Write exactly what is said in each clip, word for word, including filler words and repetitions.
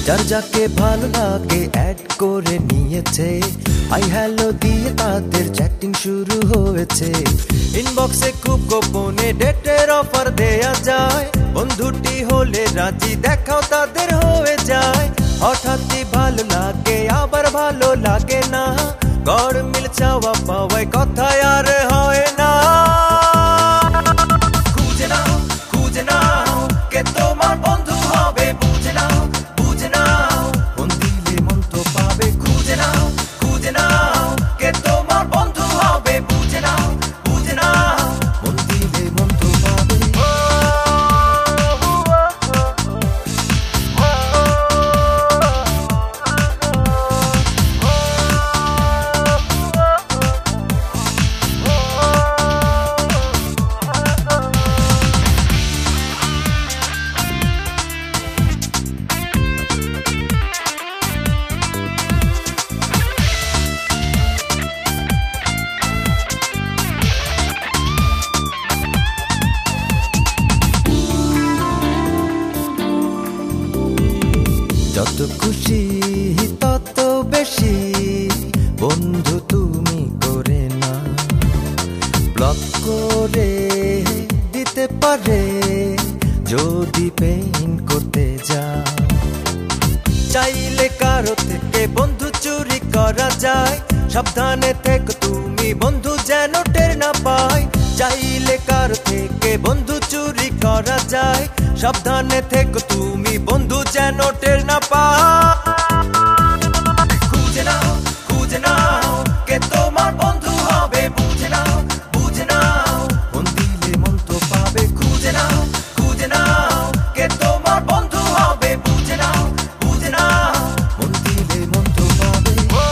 যার যাকে ভালো লাগে অ্যাড করে নিয়েছে, হাই হ্যালো দিয়ে তাদের চ্যাটিং শুরু হয়েছে। ইনবক্সে খুব গোপনে ডেটের অফার দেয়া যায়, বন্ধুটি হলে রাজি দেখাও তাদের হয়ে যায়। হঠাৎই ভালো লাগে আবার ভালো লাগে না, গড় মিল চাওয়া পাওয়ায় কথায় আর হয় না। খুঁজে নাও খুঁজে নাও কে তোমার বন্ধু হবে, বুঝে নাও বুঝে নাও মন দিলে মন তো পাবে। খুঁজে নাও খুঁজে নাও কে তোমার বন্ধু হবে, বুঝে নাও বুঝে নাও মন দিলে মন তো পাবে। যত খুশি তত বেশি বন্ধু তুমি করে না, ব্লক করে দিতে পারে যদি পেইন করতে যাও। চাইলে কারো থেকে বন্ধু চুরি করা যায়, সাবধানে থেকো তুমি বন্ধু যেন টের না পায়। চাইলে কারো থেকে বন্ধু চুরি করা যায়, সাবধানে থেকো তুমি বন্ধু যেন টের না পায়। খুঁজে নাও খুঁজে নাও কে তোমার বন্ধু হবে, বুঝে নাও বুঝে নাও মন দিলে মন তো পাবে। খুঁজে নাও খুঁজে নাও কে তোমার বন্ধু হবে, বুঝে নাও বুঝে নাও মন দিলে মন তো পাবে।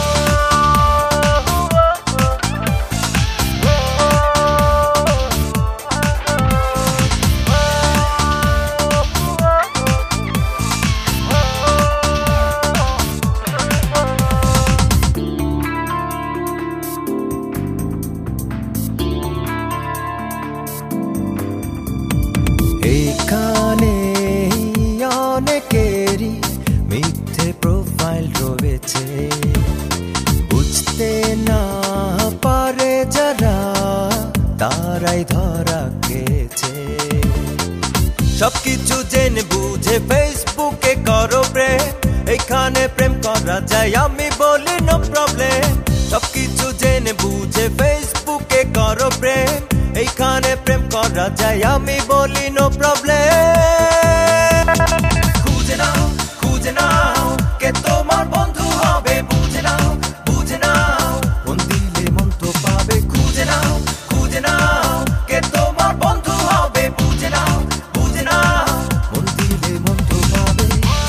এইখানে অনেকেরই মিথ্যে প্রোফাইল রয়েছে, বুঝতে না পারে যারা তারাই ধরা খেয়েছে। সবকিছু জেনে বুঝে ফেসবুকে করো প্রেম, এখানে প্রেম করা যায় আমি বলি নো প্রবলেম। সবকিছু জেনে বুঝে ফেসবুকে করো প্রেম, এইখানে প্রেম করা যায় আমি বলি নো প্রবলেম। খুঁজে নাও খুঁজে নাও কে তোমার বন্ধু হবে, বুঝে নাও বুঝে নাও মন দিলে মন তো পাবে। খুঁজে নাও খুঁজে নাও কে তোমার বন্ধু হবে, বুঝে নাও বুঝে নাও মন দিলে মন তো পাবে।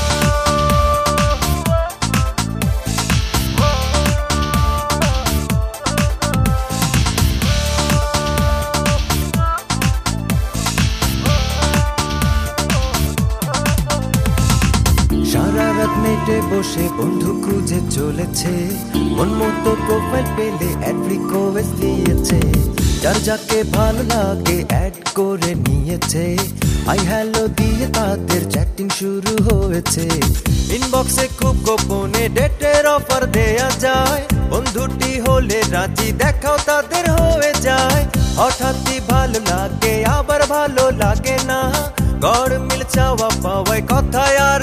সারা রাত নেটে বসে বন্ধু খুঁজে চলেছে, মন মতো প্রোফাইল পেলে অ্যাড রিকোয়েস্ট দিয়েছে। যার যাকে ভালো লাগে অ্যাড করে নিয়েছে, হাই হ্যালো দিয়ে তাদের চ্যাটিং শুরু হয়েছে। ইনবক্সে খুব গোপনে ডেটের অফার দেয়া যায়, বন্ধুটি হলে রাজি দেখাও তাদের হয়ে যায়। হঠাৎই ভালো লাগে আবার ভালো লাগে না, গড় মিল চাওয়া পাওয়ায় কথায় আর